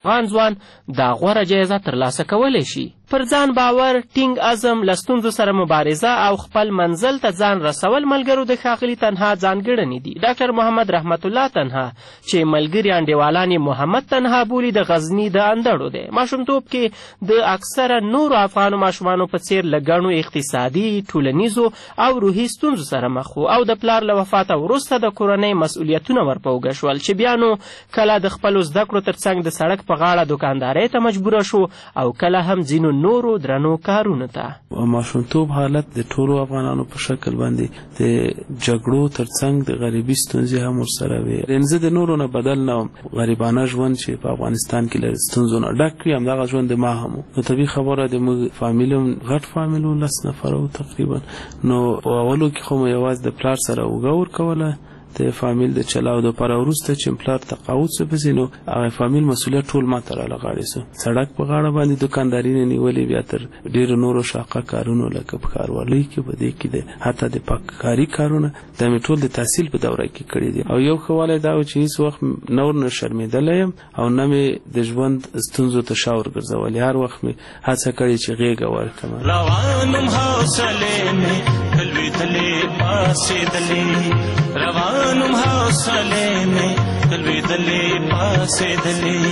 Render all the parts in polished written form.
افغان ځوان دا غوره جایزه ترلاسه کولی شي. پر ځان باور، ټینګ عزم، له ستونزو سره مبارزه او خپل منزل ته ځان رسول ملګرو د ښاغلي تنها ځانګړنې دي. ډاکټر محمد رحمت الله تنها چې ملګري انډیوالان یې محمد تنها بولي، د غزني د اندړو دی. ماشومتوب کې د اکثره نورو افغانو ماشومانو په څیر له ګڼو اقتصادي، ټولنیزو او روحي ستونزو سره مخ و او د پلار له وفاته وروسته د کورنۍ مسؤلیتونه ورپه اوږه شول چې بیا نو کله د خپلو زده کړو تر څنګ د سړک په غاړه دوکاندارۍ ته مجبوره شو او کله هم ځینو نورو درنو کارونو ته. ماشومتوب حالت د ټولو افغانانو په شکل باندې د جګړو ترڅنګ د غریبي ستونزې هم ورسره وې. زه د نورو نه بدل نه وم. غریبانه ژوند چې په افغانستان کې له ستونزو نه ډک وي، همدغه ژوند د ما هم و. نو طبیعي خبره د موږ فامیل هم غټ فامیل و، 10 نفره و تقریبا. نو په اولو کې خو مې یوازې د پلار سره اوږه ورکوله د فامیل د چلاو دپاره. وروسته چې پلار تقاعد شو پسې نو هغه فامیل مسؤلیت ټول ما ته راغاړې سو. سړک په غاړه باندې دوکانداري نه نیولې، بیا تر ډېرو نورو شاقه کارونو لکه په ښاروالۍ کې په دې کې د حتی د پاککاري کارونه دا مې ټول د تحصیل په دوره کې کړي دي. او یو ښه والی دا و چې هېڅ وخت نور نه شرمېدلی یم او نه مې د ژوند ستونزو ته شا ورګرځولې. هر وخت مې هڅه کړې چې غېږه ورکړم. روانم حوصلې مې تلوېدلې پاسېدلې، روانم حوصلې مې تلوېدلې پاسېدلې،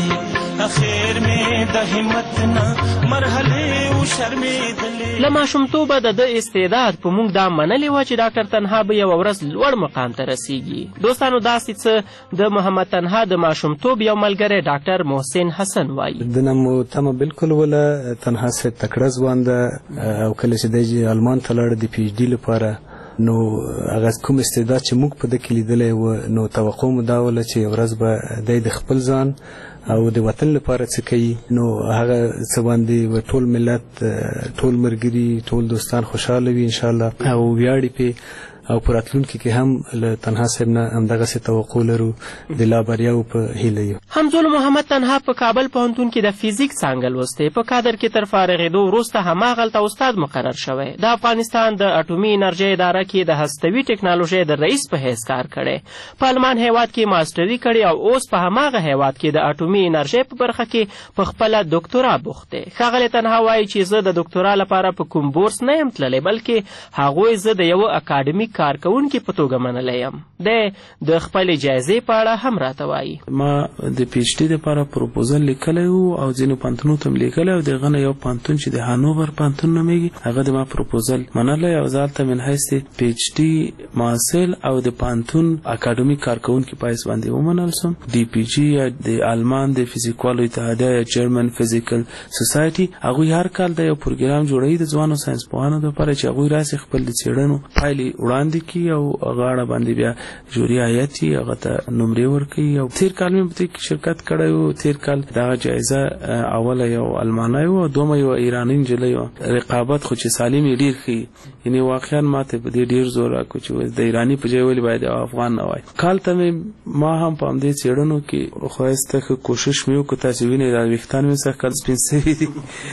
اخیر مې د همت نه مرحلې وشرمېدلې. له ماشومتوبه د ده استعداد په موږ دا منلې وه چې ډاکټر تنها به یوه ورځ لوړ مقام ته رسیږي. دوستانو داسې څه د محمد تنها د ماشومتوب یو ملګری ډاکټر محسن حسن وایي. د نه مو تمه بالکل وله. تنها صاحب تکړه ځوان ده او کله چې دی آلمان ته لاړ د پی ایچ ډي لپاره، نو هغه کوم استعداد چې موږ په ده کې لیدلی و، نو توقع مو دا وله چې یو ورځ به دی د خپل ځان او د وطن لپاره څه کوي. نو هغه څه باندې ټول ملت، ټول ملګري، ټول دوستان خوشحاله وي انشاءالله او ویاړي پې. او په راتلونکي کې هم له تنها صاحب نه همدغسې توقع لرو د لا بریاو په هیله یو. همزول محمد تنها په کابل پوهنتون کې د فیزیک څانګه لوستی. په کادر کې تر فارغېدو وروسته هماغلته استاد مقرر شوی. د افغانستان د اټومي انرژۍ اداره کې د هستوي ټکنالوژۍ د رئیس په حیث کار کړی. په المان هیواد کې ماسټري کړې او اوس په هماغه هیواد کې د اټومي انرژۍ په برخه کې په خپله دوکتورا بوخت دی. ښاغلی تنها وایي چې زه د دوکتورا لپاره په کوم بورس نه یم تللی، بلکې هغوی زه د یوه اکاډمیک کارکوونکي په توګه منلی یم. دی د خپلې جایزې په اړه هم راته وایي. ما د پی ایچ ډي دپاره پروپوزل لیکلی و او ځینو پوهنتونونو ته م لیکلی او د هغه نه یو پوهنتون چې د هانوور پوهنتون نومیږي هغه د ما پروپوزل منلی او زه هلته من حیث د پی ایچ ډي محصل او د پوهنتون اکاډمیک کارکوونکي په حیث باندې ومنل سوم. ډي پی جي یا د آلمان د فزیکوالو اتحادیه یا جرمن فزیکل سوسایټي هغوی هر کال د یو پروګرام جوړوي د ځوانو ساینسپوهانو دپاره چې هغوی راسي خپل د څېړنو پایلې وړاندې کړي او غاړه باندې بیا جوري هیات یې هغه ته نمرې ورکوي. او تېر کال مې په دې کې شرکت کړی و. تېر کال دغه جایزه اوله یو المانی و او دومه یو ایراني نجلۍ وه. رقابت خو چې سالم یې ډېر ښي، یعنې واقعا ما ته په دې ډېر زور راکړو چې د ایراني په ځای ولې باید یو افغان نه وای. کال ته مې ما هم په همدې څېړنو کې ښایسته ښه کوشش مې وکړو. تاسې وینئ دا ویښتان مې سږ کال سپین سوي دي.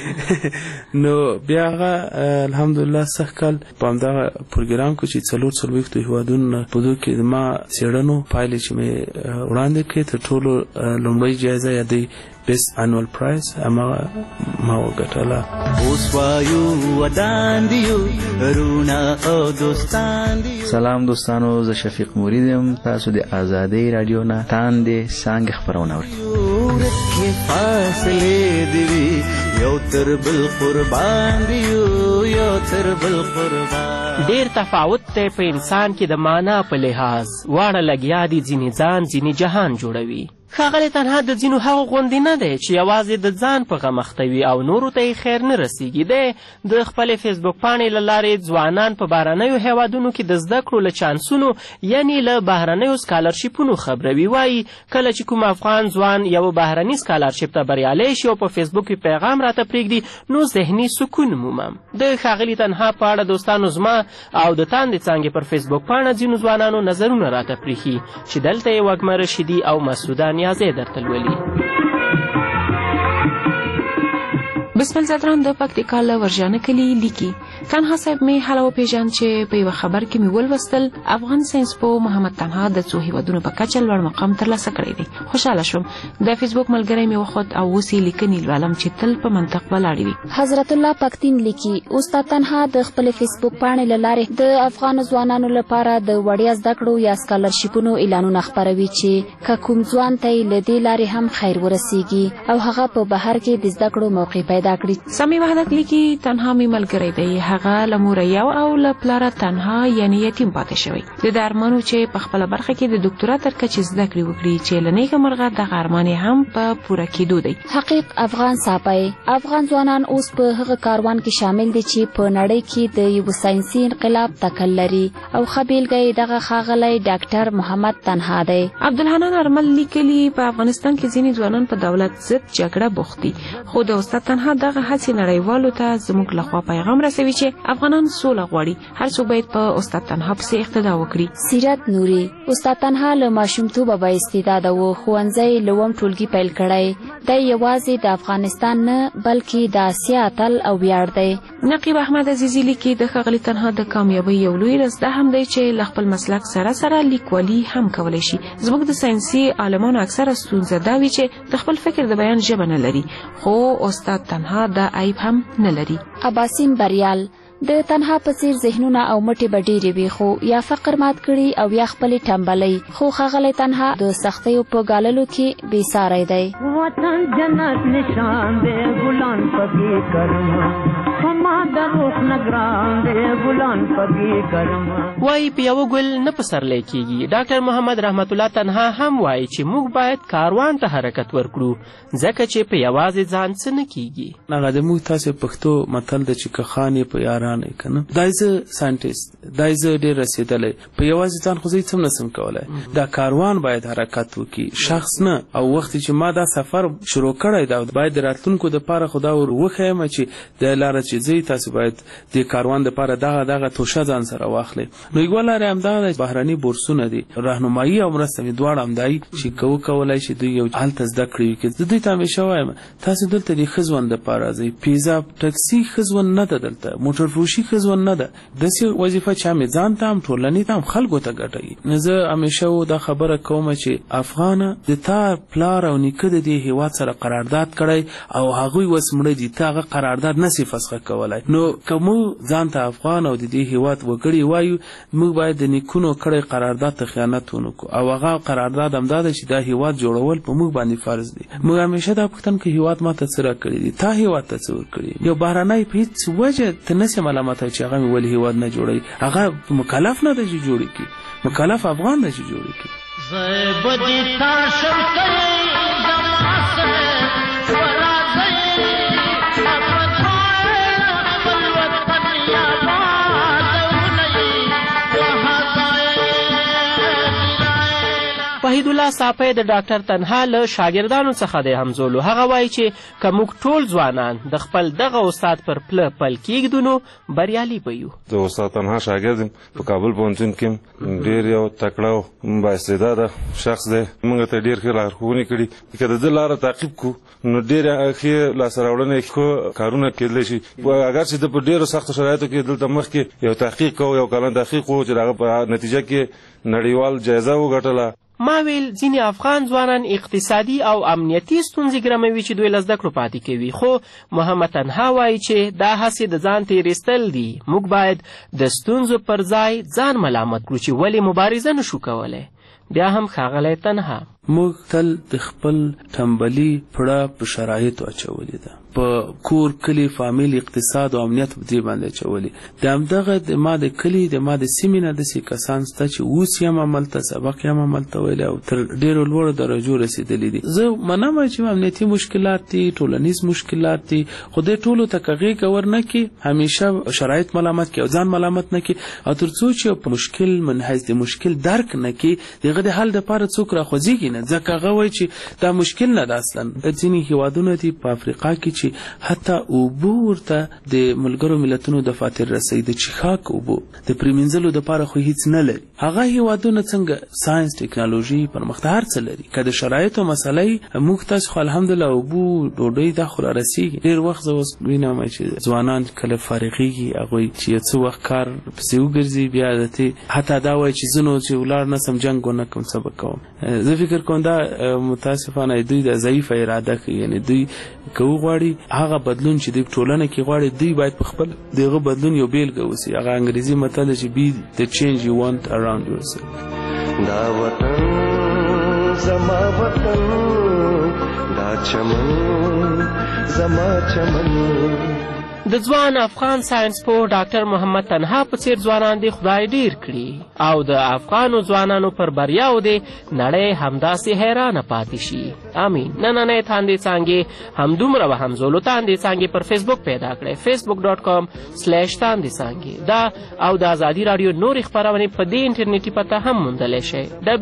نو بیا هغه الحمدلله سږ کال په همدغه پروګرام کې چې 40 هېوادونو نه په دو کې ما څېړنو پایلې چې مې وړاندې کړې تر ټولو لومړۍ جایزه یا د بیسټ انوال پرایز هماغه ما وګټله. اوس وایو ودان دیو رونا او دوستان دیو. سلام دوستانو، زه شفیق مرید یم. تاسو د آزادۍ رادیو نه تاندې څانګې خپرونه اورئ. فاصلې دی یو تر بل قربان دیو، یو تر بل قربان. ډېر تفاوت دی په انسان کې د معنا په لحاظ. واړه لګیا دي، ځینې ځان ځینې جهان جوړوي. ښاغلی تنها د ځینو هغو غوندې نه دی چې یوازې د ځان په غم اخته وي او نورو ته یې خیر نه رسیږي. دی د خپلې فیسبوک پاڼې له لارې ځوانان په بهرنیو هیوادونو کې د زده کړو له چانسونو یعنې له بهرنیو سکالرشیپونو خبروي. وایي کله چې کوم افغان ځوان یو بهرني سکالرشیپ ته بریالی شي او په فیسبوک کې پیغام راته پرېږدي نو ذهني سکون مومم. د ښاغلي تنها په اړه دوستانو زما او د تاندې څانګې پر فیسبوک پاڼه ځینو ځوانانو نظرونه راته پرېښي چې دلته یې وږمه رشیدي او مسعوده نیازی درته لولي. بسمل زادران د پکتیکا له ورژانه کلي لیکي تنها صاحب می حالا وپېژاند چې په یوه خبر کې مې ولوستل افغان ساینسپوه محمد تنها د څو هیوادونو په کچه لوړ مقام ترلاسه کړی دی. خوشحاله شوم. د فیسبوک ملګری مې وخوت او اوس یې لیکنې لولم چې تل په منطق ولاړې وي. حضرت الله پختین لیکي استاد تنها د خپل فیسبوک پاڼې له لارې د افغان ځوانانو لپاره د وړیا زده کړو یا سکالرشیپونو اعلانونه خپروي چې که کوم ځوان ته له دې لارې هم خیر ورسیږي او هغه په بهر کې د زده کړو موقع پیدا کړي. سمی وحدت لیکي تنها مې ملګری دی. هغه له موره یو او له پلاره تنها یعنی یتیم پاتې شوی. د ارمانو چې په خپله برخه کې د ډاکټرا تر کچې زده کړې وکړي چې له نیکه مرغه دغه ارمان هم په پوره کېدو دی. حقیق افغان ساپی افغان ځوانان اوس په هغه کاروان کې شامل دي چې په نړۍ کې د یو ساینسي انقلاب تکل لري او ښه بیلګه یې دغه ښاغلی ډاکټر محمد تنها دی. عبدالحنان ارمل لیکلي په افغانستان کې ځینې ځوانان په دولت ضد جګړه بوخت دي، خو د استاد تنها دغه هڅې نړیوالو ته زموږ لخوا پیغام رسوي چې افغانان سوله غواړي. هر څوک باید په استاد تنها پسې اقتدا وکړي. سیرت نوري استاد تنها له ماشومتوبه با استعداده و. ښوونځی له اووم ټولګي پیل کړی. دی یوازې د افغانستان نه بلکې د اسیا اتل او ویاړ دی. نقیب احمد عزیزي لیکي د ښاغلي تنها د کامیابۍ یو لوی راز دا هم دی چې له خپل مسلک سره سره لیکوالي هم کولی شي. زموږ د ساینسي عالمانو اکثره ستونزه دا وي چې د خپل فکر د بیان ژبه نه لري، خو استاد تنها دا عیب هم نه لري. عباسین بریال د تنها په څیر ذهنونه او مټې به ډېرې وي، خو یا فقر مات کړي او یا خپلې ټمبلۍ. خو ښاغلی تنها د سختیو په ګاللو کې بې ساری دی. وطن جنت نشان دی ګلان پکې کرما فما د روح نگران دی ګلان پکې کرما. وایي په یوه ګل نه پسرلی کېږي. ډاکټر محمد رحمت الله تنها هم وایي چې موږ باید کاروان ته حرکت ورکړو ځکه چې په یوازې ځان څه نه کېږي. هغه د موږ تاسې پښتو متل ده چې که خان یې په یاران یې که نه. دا زه ساینټیسټ دا زه ډېر رسېدلی په یوازې ځان خو زه هېڅ هم نسم کولی. دا کاروان باید حرکت وکړي شخص نه. او وختې چې ما دا سفر شروع کړی دا باید د راتلونکو دپاره خو دا ور وښیم چې دا لاره چې ځئ تاسې باید د کاروان دپاره دغه توشه ځان سره واخلئ. نو یوه لاره همدغه ده بهرني بورسونه دي رهنمایي او مرسته مې دواړه همدایي چې که وکولی شي دوی یو هلته زده کړې وکړي. زه دوی ته همیشه وایم تاسې دلته د ښه ژوند دپاره ځئ. پیزا ټکسي ښه ژوند نه ده، دلته موټر فروشي ښه ژوند نه ده. داسې وظیفه چې هم ځان ته هم ټولنې ته هم خلکو ته ګټوي. زه همیشه دا خبره کوم چې افغانه د تا پلار او نیکه د دې هېواد سره قرارداد کړی او هغوی اوس مړه دي، ته هغه قرارداد نسي فسخه کولی. نو که موږ ځان ته افغان او د دې هېواد وګړي وایو موږ باید د نیکونو کړی قرارداد ته خیانت ونه کړو او هغه قرارداد همدا ده چې دا هېواد جوړول په موږ باندې فرض دي. موږ همیشه دا پوښتنه کوو هېواد ما ته څه راکړي دي، تا هېواد ته څه ورکړي. یو بهرنی په هېڅ وجه ته نسې ملامتوي چې هغه مې ولې هېواد نه جوړوي. هغه مکلف نه ده چې جوړې کړي، مکلف افغان ده چې جوړې کړي. وحید الله صافی د ډاکټر تنها له شاګردانو څخه دی همزولو. هغه وایي چې که موږ ټول ځوانان د خپل دغه استاد پر پله پل کېږدو نو بریالي به یو. د استاد تنها شاګرد یم په کابل پوهنتون کې. ډېر یو تکړه او بااستعداده شخص دی. موږ ته ډېر ښې لارښوونې کړي. که د ده لاره تعقیب کړو نو ډېرې ښې لاسته راوړنې ښه کارونه کېدلی شي. اگر چې د په ډېرو سختو شرایطو کې دلته مخکې یو تحقیق کوو، یو کلن تحقیق و چې د هغه په نتیجه کې نړیوال جایزه وګټله. ما ویل ځینې افغان ځوانان اقتصادي او امنیتي ستونزې ګرموي چې دوی له زده کړو پاتې کوي، خو محمد تنها وایي چې دا هسې د ځان تېرېستل دي. موږ باید د ستونزو پر ځای ځان ملامت کړو چې ولې مبارزه نشو کولی. بیا هم ښاغلی تنها موږ تل د خپل ټمبلي پړه په شرایطو اچولې ده، په کور کلی فامیل اقتصاد او امنیت په دې باندې اچولې. د همدغه د ما د کلي د ما د سیمې نه داسې کسان شته چې اوس یې هم هملته سبق یې هم هملته ویلی او تر ډېرو لوړو درجو رسېدلي دي. زه منم چې امنیتي مشکلات دي، ټولنیز مشکلات دي، خو دې ټولو ته که غېږه ور نه کړي، همیشه شرایط ملامت کړي او ځان ملامت نه کړي او تر څو چې په مشکل من حیث د مشکل درک نه کړي د هغه د حل دپاره څوک راخوځېږي نه ځکه هغه وایي چې دا مشکل نه ده اصلا. ځینې هیوادونه دي په افریقا کې چې حتی اوبه ورته د ملګرو ملتونو د فاتر رسۍ د چښاک اوبه د پرېمینځلو دپاره خو هیڅ نه لري. هغه هیوادونه څنګه ساینس ټکنالوژي پرمختګ هر څه لري. که د شرایطو مسله یي موږ تاسو خو الحمدلله اوبو ډوډۍ دا خو رارسېږي. ډېر وخت زه اوس وینم چې ځوانان کله فارغېږي هغوی چې یو څه وخت کار پسې وګرځي بیا دتې حتی دا وایي چې زه نو چې ولاړ نه سم جنګ ونه کړم څه به کوم. زه فکر کوم دا متاسفانه دوی د ضعیفه اراده کوي. یعنې دوی که وغواړي هغه بدلون چې دوی په ټولنه کې غواړي دوی باید په خپل دغه بدلون یو بیلګه اوسي. هغه انګریزي متل چې be the change you want around yourself. دا وطن زما وطن دا چمن زما چمن. د ځوان افغان ساینسپوه ډاکټر محمد تنها په څیر ځوانان دې خدای ډیر کړي او د افغانو ځوانانو پر بریاو دې نړۍ همداسې حیرانه پاتې شي. امین. نننۍ تاندې څانګې همدومره به همزولو تاندې څانګې پر فیسبوک پیدا کړئ facebook.com/تاندې څانګې. دا او د ازادي راډیو نورې خپرونې په دې انټرنیټي پته هم موندلی شئ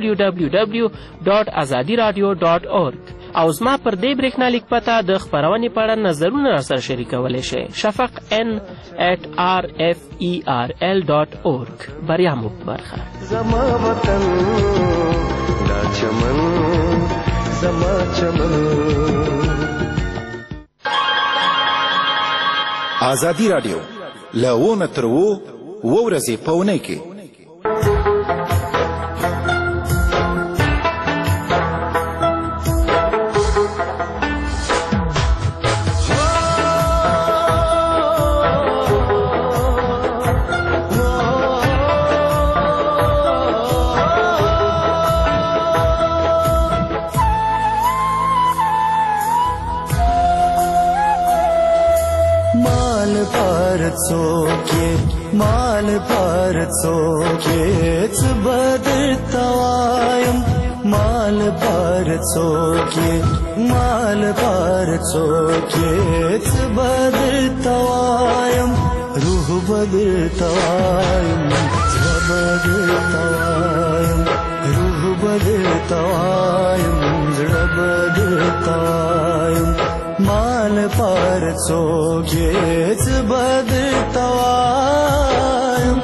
www.azadiradio.org. او زما پر دې برېښنالیک پته د خپرونې په اړه نظرونه راسره شریکولی شئ. shafaq@rferl.org. بریا مو په برخه. زما وطن دا چمن زما چمن. ازادي راډیو له 1 تر 2 ورځې په اونۍ کې مال پر څوکې څه بدرته وایم مال پر څوکې څه بدرته وایم روح بدرته وایم زړه بدرته وایم روح بدرته وایم زړه بدرته وایم مال پر څوکې څه بدرته وایم.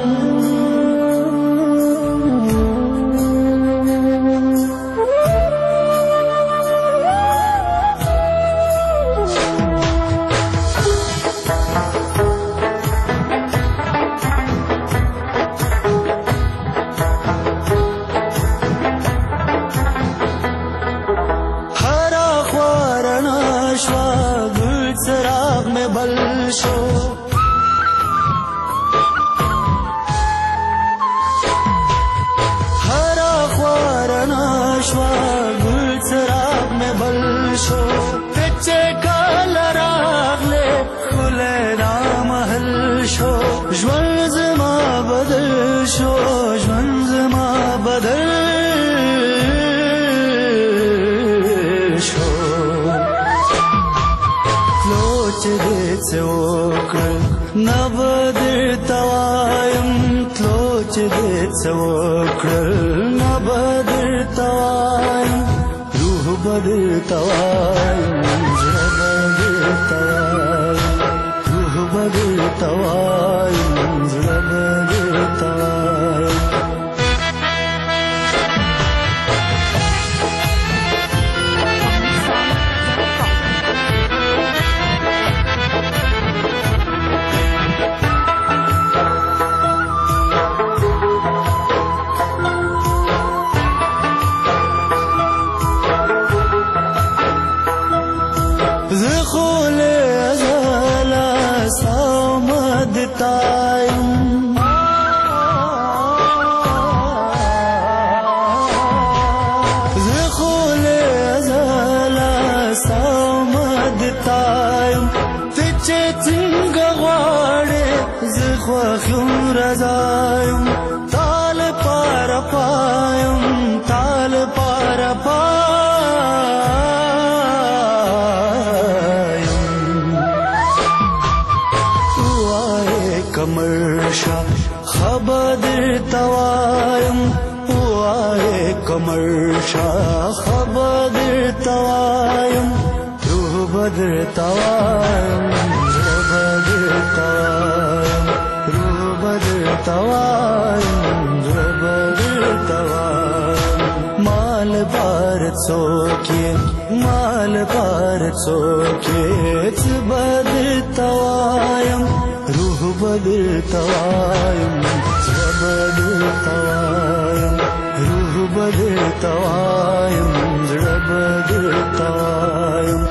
بدرتوایم زړه بدرتوایم روح بدرتوایم زړه بدرتوایم مال بار څوک مال بار څوک څه بدرتوایم روح بدرتوایم زړه بدرتوایم روح بدرتوایم زړه بدرتوایم